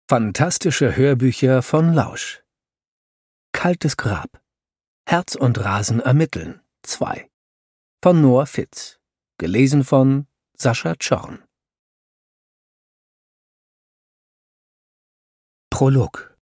Fantastische Hörbücher von Lausch. Kaltes Grab. Herz und Rasen ermitteln 2 von Noah Fitz. Gelesen von Sascha Zorn. Prolog.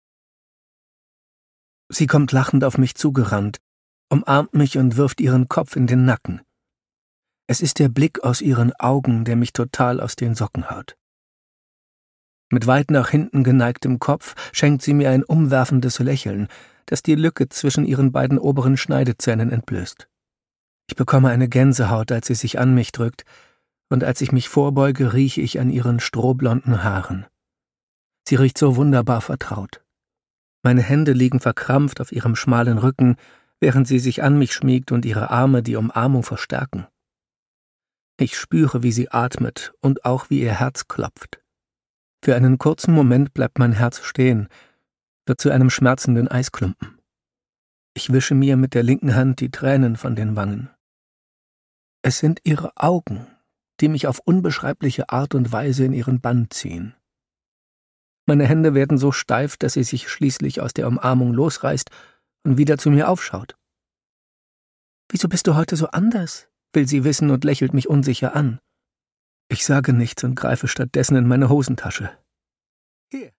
Sie kommt lachend auf mich zugerannt, umarmt mich und wirft ihren Kopf in den Nacken. Es ist der Blick aus ihren Augen, der mich total aus den Socken haut. Mit weit nach hinten geneigtem Kopf schenkt sie mir ein umwerfendes Lächeln, das die Lücke zwischen ihren beiden oberen Schneidezähnen entblößt. Ich bekomme eine Gänsehaut, als sie sich an mich drückt, und als ich mich vorbeuge, rieche ich an ihren strohblonden Haaren. Sie riecht so wunderbar vertraut. Meine Hände liegen verkrampft auf ihrem schmalen Rücken, während sie sich an mich schmiegt und ihre Arme die Umarmung verstärken. Ich spüre, wie sie atmet und auch wie ihr Herz klopft. Für einen kurzen Moment bleibt mein Herz stehen, wird zu einem schmerzenden Eisklumpen. Ich wische mir mit der linken Hand die Tränen von den Wangen. Es sind ihre Augen, die mich auf unbeschreibliche Art und Weise in ihren Bann ziehen. Meine Hände werden so steif, dass sie sich schließlich aus der Umarmung losreißt und wieder zu mir aufschaut. »Wieso bist du heute so anders?« will sie wissen und lächelt mich unsicher an. Ich sage nichts und greife stattdessen in meine Hosentasche. »Hier,